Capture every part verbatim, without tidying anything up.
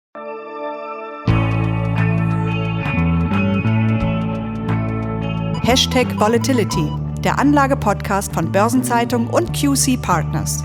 Hashtag Volatility, der Anlage-Podcast von Börsenzeitung und Q C Partners.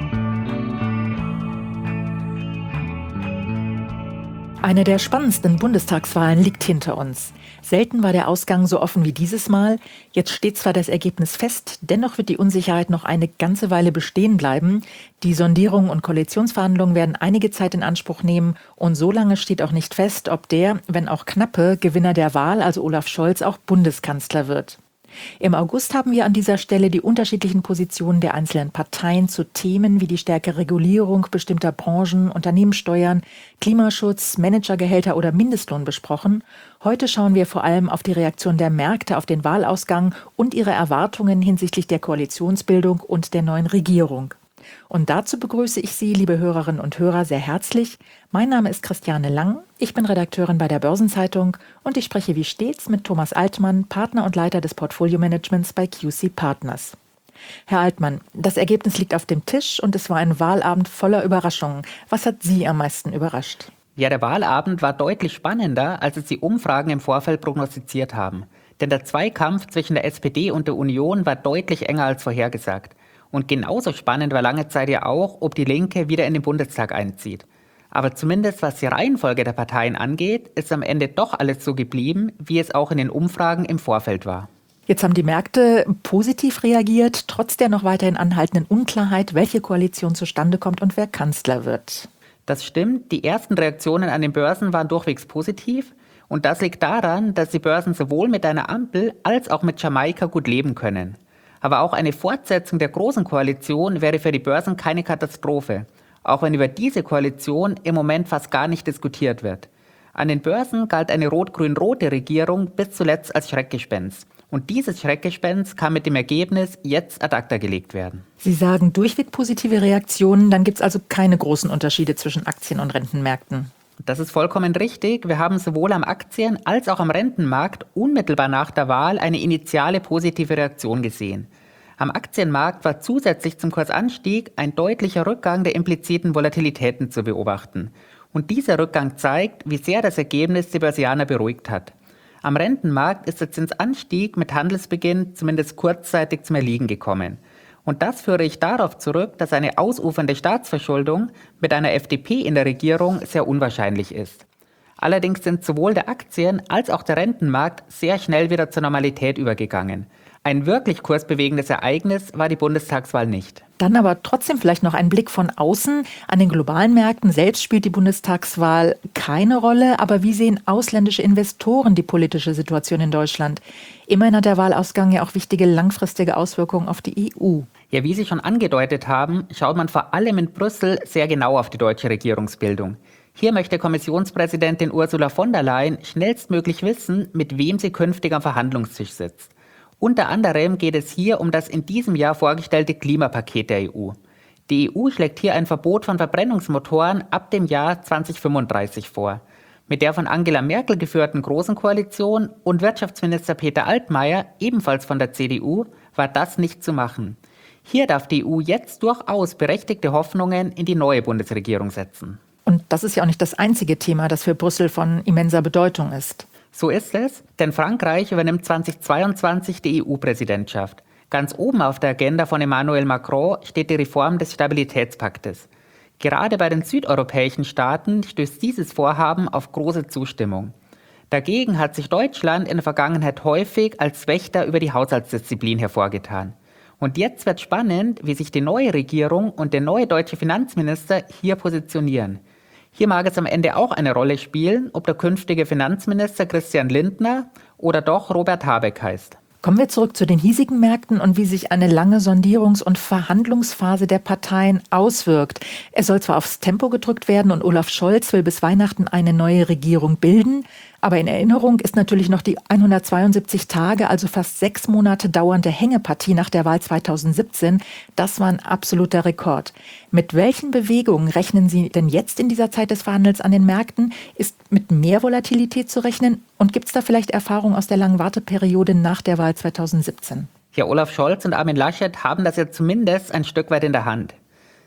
Eine der spannendsten Bundestagswahlen liegt hinter uns. Selten war der Ausgang so offen wie dieses Mal. Jetzt steht zwar das Ergebnis fest, dennoch wird die Unsicherheit noch eine ganze Weile bestehen bleiben. Die Sondierungen und Koalitionsverhandlungen werden einige Zeit in Anspruch nehmen. Und so lange steht auch nicht fest, ob der, wenn auch knappe, Gewinner der Wahl, also Olaf Scholz, auch Bundeskanzler wird. Im August haben wir an dieser Stelle die unterschiedlichen Positionen der einzelnen Parteien zu Themen wie die stärkere Regulierung bestimmter Branchen, Unternehmenssteuern, Klimaschutz, Managergehälter oder Mindestlohn besprochen. Heute schauen wir vor allem auf die Reaktion der Märkte auf den Wahlausgang und ihre Erwartungen hinsichtlich der Koalitionsbildung und der neuen Regierung. Und dazu begrüße ich Sie, liebe Hörerinnen und Hörer, sehr herzlich. Mein Name ist Christiane Lang, ich bin Redakteurin bei der Börsenzeitung und ich spreche wie stets mit Thomas Altmann, Partner und Leiter des Portfolio-Managements bei Q C Partners. Herr Altmann, das Ergebnis liegt auf dem Tisch und es war ein Wahlabend voller Überraschungen. Was hat Sie am meisten überrascht? Ja, der Wahlabend war deutlich spannender, als es die Umfragen im Vorfeld prognostiziert haben. Denn der Zweikampf zwischen der S P D und der Union war deutlich enger als vorhergesagt. Und genauso spannend war lange Zeit ja auch, ob die Linke wieder in den Bundestag einzieht. Aber zumindest was die Reihenfolge der Parteien angeht, ist am Ende doch alles so geblieben, wie es auch in den Umfragen im Vorfeld war. Jetzt haben die Märkte positiv reagiert, trotz der noch weiterhin anhaltenden Unklarheit, welche Koalition zustande kommt und wer Kanzler wird. Das stimmt, die ersten Reaktionen an den Börsen waren durchwegs positiv. Und das liegt daran, dass die Börsen sowohl mit einer Ampel als auch mit Jamaika gut leben können. Aber auch eine Fortsetzung der Großen Koalition wäre für die Börsen keine Katastrophe, auch wenn über diese Koalition im Moment fast gar nicht diskutiert wird. An den Börsen galt eine rot-grün-rote Regierung bis zuletzt als Schreckgespenst. Und dieses Schreckgespenst kann mit dem Ergebnis jetzt ad acta gelegt werden. Sie sagen durchweg positive Reaktionen, dann gibt es also keine großen Unterschiede zwischen Aktien- und Rentenmärkten. Das ist vollkommen richtig. Wir haben sowohl am Aktien- als auch am Rentenmarkt unmittelbar nach der Wahl eine initiale positive Reaktion gesehen. Am Aktienmarkt war zusätzlich zum Kursanstieg ein deutlicher Rückgang der impliziten Volatilitäten zu beobachten. Und dieser Rückgang zeigt, wie sehr das Ergebnis die Börsianer beruhigt hat. Am Rentenmarkt ist der Zinsanstieg mit Handelsbeginn zumindest kurzzeitig zum Erliegen gekommen. Und das führe ich darauf zurück, dass eine ausufernde Staatsverschuldung mit einer F D P in der Regierung sehr unwahrscheinlich ist. Allerdings sind sowohl der Aktien- als auch der Rentenmarkt sehr schnell wieder zur Normalität übergegangen. Ein wirklich kursbewegendes Ereignis war die Bundestagswahl nicht. Dann aber trotzdem vielleicht noch ein Blick von außen. An den globalen Märkten selbst spielt die Bundestagswahl keine Rolle. Aber wie sehen ausländische Investoren die politische Situation in Deutschland? Immerhin hat der Wahlausgang ja auch wichtige langfristige Auswirkungen auf die E U. Ja, wie Sie schon angedeutet haben, schaut man vor allem in Brüssel sehr genau auf die deutsche Regierungsbildung. Hier möchte Kommissionspräsidentin Ursula von der Leyen schnellstmöglich wissen, mit wem sie künftig am Verhandlungstisch sitzt. Unter anderem geht es hier um das in diesem Jahr vorgestellte Klimapaket der E U. Die E U schlägt hier ein Verbot von Verbrennungsmotoren ab dem Jahr zweitausendfünfunddreißig vor. Mit der von Angela Merkel geführten Großen Koalition und Wirtschaftsminister Peter Altmaier, ebenfalls von der C D U, war das nicht zu machen. Hier darf die E U jetzt durchaus berechtigte Hoffnungen in die neue Bundesregierung setzen. Und das ist ja auch nicht das einzige Thema, das für Brüssel von immenser Bedeutung ist. So ist es, denn Frankreich übernimmt zweitausendzweiundzwanzig die E U-Präsidentschaft. Ganz oben auf der Agenda von Emmanuel Macron steht die Reform des Stabilitätspaktes. Gerade bei den südeuropäischen Staaten stößt dieses Vorhaben auf große Zustimmung. Dagegen hat sich Deutschland in der Vergangenheit häufig als Wächter über die Haushaltsdisziplin hervorgetan. Und jetzt wird spannend, wie sich die neue Regierung und der neue deutsche Finanzminister hier positionieren. Hier mag es am Ende auch eine Rolle spielen, ob der künftige Finanzminister Christian Lindner oder doch Robert Habeck heißt. Kommen wir zurück zu den hiesigen Märkten und wie sich eine lange Sondierungs- und Verhandlungsphase der Parteien auswirkt. Es soll zwar aufs Tempo gedrückt werden und Olaf Scholz will bis Weihnachten eine neue Regierung bilden, aber in Erinnerung ist natürlich noch die hundertzweiundsiebzig Tage, also fast sechs Monate dauernde Hängepartie nach der Wahl zweitausendsiebzehn. Das war ein absoluter Rekord. Mit welchen Bewegungen rechnen Sie denn jetzt in dieser Zeit des Verhandels an den Märkten? Ist mit mehr Volatilität zu rechnen? Und gibt es da vielleicht Erfahrungen aus der langen Warteperiode nach der Wahl zweitausendsiebzehn? Ja, Olaf Scholz und Armin Laschet haben das ja zumindest ein Stück weit in der Hand.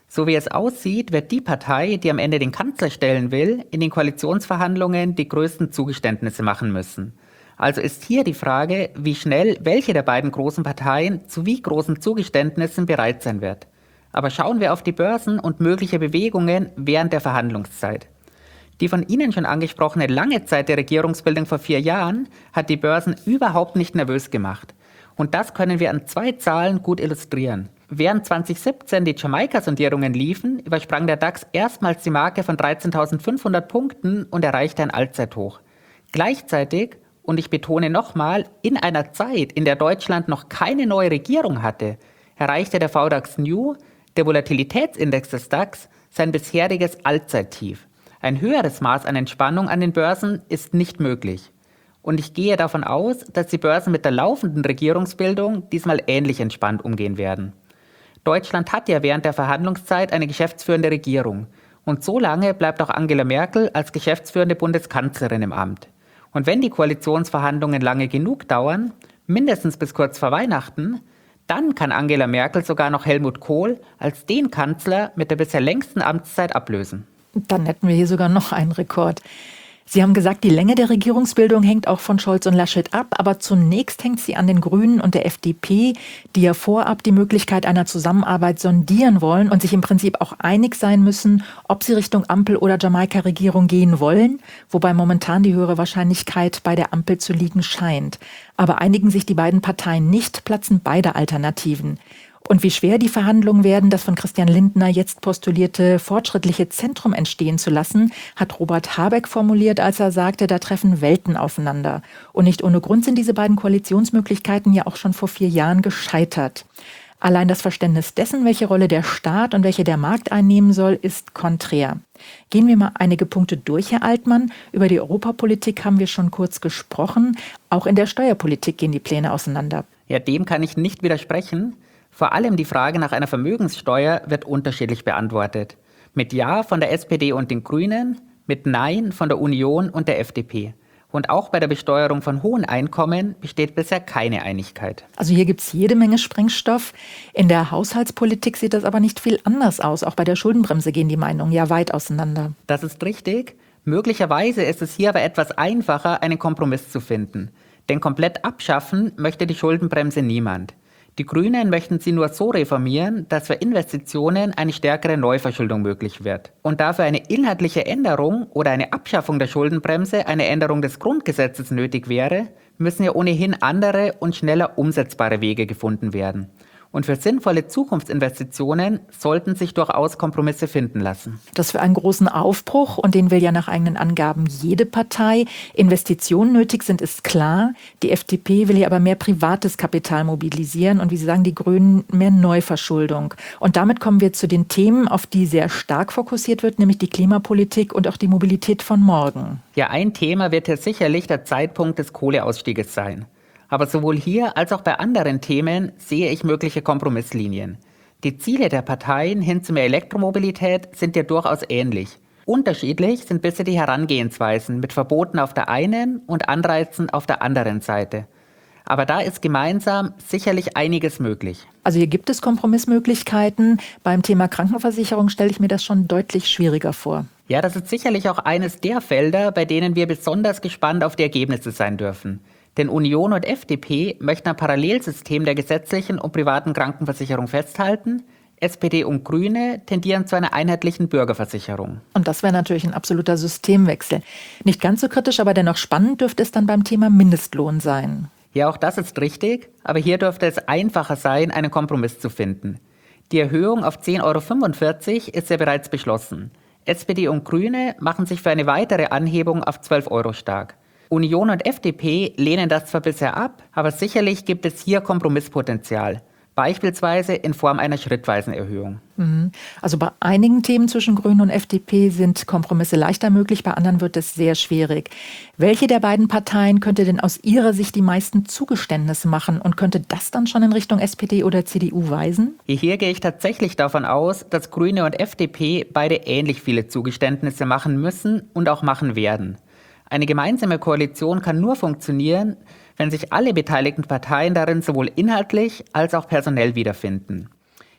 So wie es aussieht, wird die Partei, die am Ende den Kanzler stellen will, in den Koalitionsverhandlungen die größten Zugeständnisse machen müssen. Also ist hier die Frage, wie schnell welche der beiden großen Parteien zu wie großen Zugeständnissen bereit sein wird. Aber schauen wir auf die Börsen und mögliche Bewegungen während der Verhandlungszeit. Die von Ihnen schon angesprochene lange Zeit der Regierungsbildung vor vier Jahren hat die Börsen überhaupt nicht nervös gemacht. Und das können wir an zwei Zahlen gut illustrieren. Während zwanzig siebzehn die Jamaika-Sondierungen liefen, übersprang der DAX erstmals die Marke von dreizehntausendfünfhundert Punkten und erreichte ein Allzeithoch. Gleichzeitig, und ich betone nochmal, in einer Zeit, in der Deutschland noch keine neue Regierung hatte, erreichte der V DAX New, der Volatilitätsindex des DAX, sein bisheriges Allzeittief. Ein höheres Maß an Entspannung an den Börsen ist nicht möglich. Und ich gehe davon aus, dass die Börsen mit der laufenden Regierungsbildung diesmal ähnlich entspannt umgehen werden. Deutschland hat ja während der Verhandlungszeit eine geschäftsführende Regierung. Und so lange bleibt auch Angela Merkel als geschäftsführende Bundeskanzlerin im Amt. Und wenn die Koalitionsverhandlungen lange genug dauern, mindestens bis kurz vor Weihnachten, dann kann Angela Merkel sogar noch Helmut Kohl als den Kanzler mit der bisher längsten Amtszeit ablösen. Dann hätten wir hier sogar noch einen Rekord. Sie haben gesagt, die Länge der Regierungsbildung hängt auch von Scholz und Laschet ab, aber zunächst hängt sie an den Grünen und der F D P, die ja vorab die Möglichkeit einer Zusammenarbeit sondieren wollen und sich im Prinzip auch einig sein müssen, ob sie Richtung Ampel- oder Jamaika-Regierung gehen wollen, wobei momentan die höhere Wahrscheinlichkeit bei der Ampel zu liegen scheint. Aber einigen sich die beiden Parteien nicht, platzen beide Alternativen. Und wie schwer die Verhandlungen werden, das von Christian Lindner jetzt postulierte fortschrittliche Zentrum entstehen zu lassen, hat Robert Habeck formuliert, als er sagte, da treffen Welten aufeinander. Und nicht ohne Grund sind diese beiden Koalitionsmöglichkeiten ja auch schon vor vier Jahren gescheitert. Allein das Verständnis dessen, welche Rolle der Staat und welche der Markt einnehmen soll, ist konträr. Gehen wir mal einige Punkte durch, Herr Altmann. Über die Europapolitik haben wir schon kurz gesprochen. Auch in der Steuerpolitik gehen die Pläne auseinander. Ja, dem kann ich nicht widersprechen. Vor allem die Frage nach einer Vermögenssteuer wird unterschiedlich beantwortet. Mit Ja von der S P D und den Grünen, mit Nein von der Union und der F D P. Und auch bei der Besteuerung von hohen Einkommen besteht bisher keine Einigkeit. Also hier gibt es jede Menge Sprengstoff. In der Haushaltspolitik sieht das aber nicht viel anders aus. Auch bei der Schuldenbremse gehen die Meinungen ja weit auseinander. Das ist richtig. Möglicherweise ist es hier aber etwas einfacher, einen Kompromiss zu finden. Denn komplett abschaffen möchte die Schuldenbremse niemand. Die Grünen möchten sie nur so reformieren, dass für Investitionen eine stärkere Neuverschuldung möglich wird. Und da für eine inhaltliche Änderung oder eine Abschaffung der Schuldenbremse eine Änderung des Grundgesetzes nötig wäre, müssen ja ohnehin andere und schneller umsetzbare Wege gefunden werden. Und für sinnvolle Zukunftsinvestitionen sollten sich durchaus Kompromisse finden lassen. Das für einen großen Aufbruch, und den will ja nach eigenen Angaben jede Partei. Investitionen nötig sind, ist klar. Die F D P will ja aber mehr privates Kapital mobilisieren und wie Sie sagen, die Grünen mehr Neuverschuldung. Und damit kommen wir zu den Themen, auf die sehr stark fokussiert wird, nämlich die Klimapolitik und auch die Mobilität von morgen. Ja, ein Thema wird hier sicherlich der Zeitpunkt des Kohleausstieges sein. Aber sowohl hier als auch bei anderen Themen sehe ich mögliche Kompromisslinien. Die Ziele der Parteien hin zu mehr Elektromobilität sind ja durchaus ähnlich. Unterschiedlich sind bisher die Herangehensweisen mit Verboten auf der einen und Anreizen auf der anderen Seite. Aber da ist gemeinsam sicherlich einiges möglich. Also hier gibt es Kompromissmöglichkeiten. Beim Thema Krankenversicherung stelle ich mir das schon deutlich schwieriger vor. Ja, das ist sicherlich auch eines der Felder, bei denen wir besonders gespannt auf die Ergebnisse sein dürfen. Denn Union und F D P möchten ein Parallelsystem der gesetzlichen und privaten Krankenversicherung festhalten. S P D und Grüne tendieren zu einer einheitlichen Bürgerversicherung. Und das wäre natürlich ein absoluter Systemwechsel. Nicht ganz so kritisch, aber dennoch spannend dürfte es dann beim Thema Mindestlohn sein. Ja, auch das ist richtig, aber hier dürfte es einfacher sein, einen Kompromiss zu finden. Die Erhöhung auf zehn Euro fünfundvierzig ist ja bereits beschlossen. S P D und Grüne machen sich für eine weitere Anhebung auf zwölf Euro stark. Union und F D P lehnen das zwar bisher ab, aber sicherlich gibt es hier Kompromisspotenzial. Beispielsweise in Form einer schrittweisen Erhöhung. Also bei einigen Themen zwischen Grünen und F D P sind Kompromisse leichter möglich, bei anderen wird es sehr schwierig. Welche der beiden Parteien könnte denn aus Ihrer Sicht die meisten Zugeständnisse machen und könnte das dann schon in Richtung S P D oder C D U weisen? Hier gehe ich tatsächlich davon aus, dass Grüne und F D P beide ähnlich viele Zugeständnisse machen müssen und auch machen werden. Eine gemeinsame Koalition kann nur funktionieren, wenn sich alle beteiligten Parteien darin sowohl inhaltlich als auch personell wiederfinden.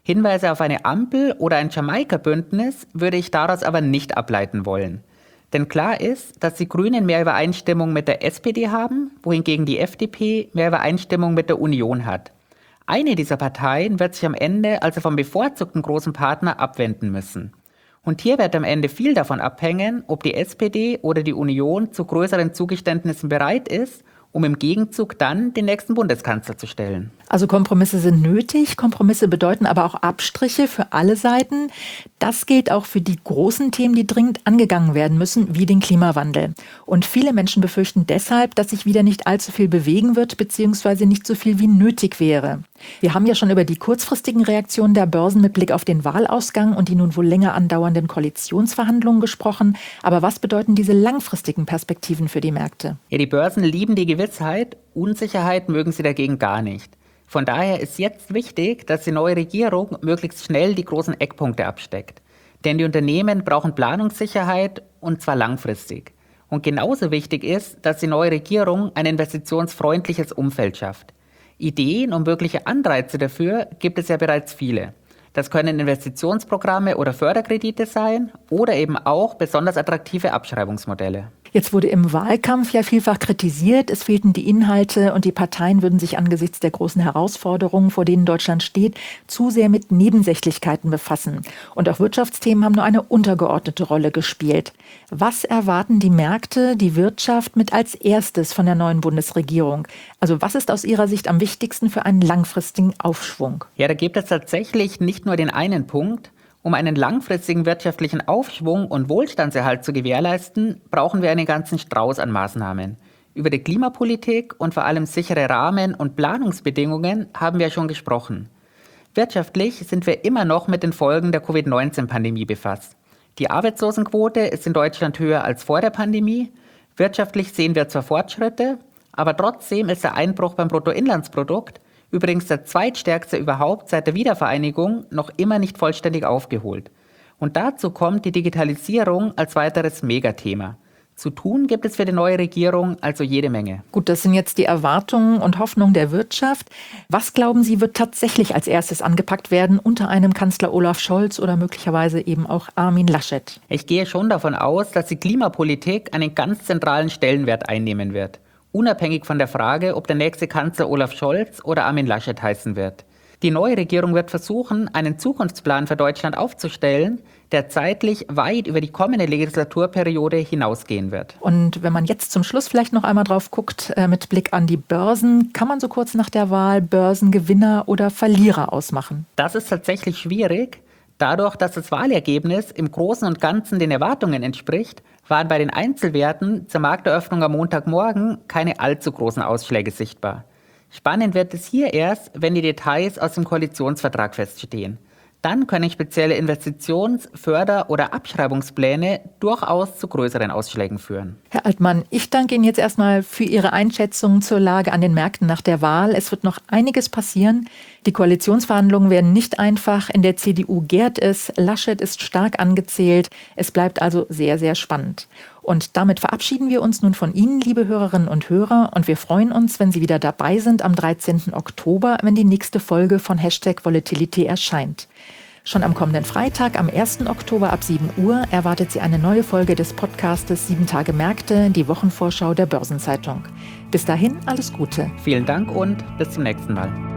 Hinweise auf eine Ampel oder ein Jamaika-Bündnis würde ich daraus aber nicht ableiten wollen. Denn klar ist, dass die Grünen mehr Übereinstimmung mit der S P D haben, wohingegen die F D P mehr Übereinstimmung mit der Union hat. Eine dieser Parteien wird sich am Ende also vom bevorzugten großen Partner abwenden müssen. Und hier wird am Ende viel davon abhängen, ob die S P D oder die Union zu größeren Zugeständnissen bereit ist, um im Gegenzug dann den nächsten Bundeskanzler zu stellen. Also Kompromisse sind nötig, Kompromisse bedeuten aber auch Abstriche für alle Seiten. Das gilt auch für die großen Themen, die dringend angegangen werden müssen, wie den Klimawandel. Und viele Menschen befürchten deshalb, dass sich wieder nicht allzu viel bewegen wird, beziehungsweise nicht so viel wie nötig wäre. Wir haben ja schon über die kurzfristigen Reaktionen der Börsen mit Blick auf den Wahlausgang und die nun wohl länger andauernden Koalitionsverhandlungen gesprochen. Aber was bedeuten diese langfristigen Perspektiven für die Märkte? Ja, die Börsen lieben die Gewissheit, Unsicherheit mögen sie dagegen gar nicht. Von daher ist jetzt wichtig, dass die neue Regierung möglichst schnell die großen Eckpunkte absteckt. Denn die Unternehmen brauchen Planungssicherheit und zwar langfristig. Und genauso wichtig ist, dass die neue Regierung ein investitionsfreundliches Umfeld schafft. Ideen und mögliche Anreize dafür gibt es ja bereits viele. Das können Investitionsprogramme oder Förderkredite sein oder eben auch besonders attraktive Abschreibungsmodelle. Jetzt wurde im Wahlkampf ja vielfach kritisiert, es fehlten die Inhalte und die Parteien würden sich angesichts der großen Herausforderungen, vor denen Deutschland steht, zu sehr mit Nebensächlichkeiten befassen. Und auch Wirtschaftsthemen haben nur eine untergeordnete Rolle gespielt. Was erwarten die Märkte, die Wirtschaft mit als erstes von der neuen Bundesregierung? Also was ist aus Ihrer Sicht am wichtigsten für einen langfristigen Aufschwung? Ja, da gibt es tatsächlich nicht nur den einen Punkt. Um einen langfristigen wirtschaftlichen Aufschwung und Wohlstandserhalt zu gewährleisten, brauchen wir einen ganzen Strauß an Maßnahmen. Über die Klimapolitik und vor allem sichere Rahmen- und Planungsbedingungen haben wir schon gesprochen. Wirtschaftlich sind wir immer noch mit den Folgen der Covid neunzehn Pandemie befasst. Die Arbeitslosenquote ist in Deutschland höher als vor der Pandemie. Wirtschaftlich sehen wir zwar Fortschritte, aber trotzdem ist der Einbruch beim Bruttoinlandsprodukt, übrigens der zweitstärkste überhaupt seit der Wiedervereinigung, noch immer nicht vollständig aufgeholt. Und dazu kommt die Digitalisierung als weiteres Megathema. Zu tun gibt es für die neue Regierung also jede Menge. Gut, das sind jetzt die Erwartungen und Hoffnungen der Wirtschaft. Was glauben Sie, wird tatsächlich als erstes angepackt werden unter einem Kanzler Olaf Scholz oder möglicherweise eben auch Armin Laschet? Ich gehe schon davon aus, dass die Klimapolitik einen ganz zentralen Stellenwert einnehmen wird. Unabhängig von der Frage, ob der nächste Kanzler Olaf Scholz oder Armin Laschet heißen wird. Die neue Regierung wird versuchen, einen Zukunftsplan für Deutschland aufzustellen, der zeitlich weit über die kommende Legislaturperiode hinausgehen wird. Und wenn man jetzt zum Schluss vielleicht noch einmal drauf guckt, äh, mit Blick an die Börsen, kann man so kurz nach der Wahl Börsengewinner oder Verlierer ausmachen? Das ist tatsächlich schwierig. Dadurch, dass das Wahlergebnis im Großen und Ganzen den Erwartungen entspricht, waren bei den Einzelwerten zur Markteröffnung am Montagmorgen keine allzu großen Ausschläge sichtbar. Spannend wird es hier erst, wenn die Details aus dem Koalitionsvertrag feststehen. Dann können spezielle Investitions-, Förder- oder Abschreibungspläne durchaus zu größeren Ausschlägen führen. Herr Altmann, ich danke Ihnen jetzt erstmal für Ihre Einschätzung zur Lage an den Märkten nach der Wahl. Es wird noch einiges passieren. Die Koalitionsverhandlungen werden nicht einfach. In der C D U gärt es. Laschet ist stark angezählt. Es bleibt also sehr, sehr spannend. Und damit verabschieden wir uns nun von Ihnen, liebe Hörerinnen und Hörer. Und wir freuen uns, wenn Sie wieder dabei sind am dreizehnten Oktober, wenn die nächste Folge von Hashtag Volatility erscheint. Schon am kommenden Freitag, am ersten Oktober ab sieben Uhr, erwartet Sie eine neue Folge des Podcastes sieben Tage Märkte, die Wochenvorschau der Börsenzeitung. Bis dahin, alles Gute. Vielen Dank und bis zum nächsten Mal.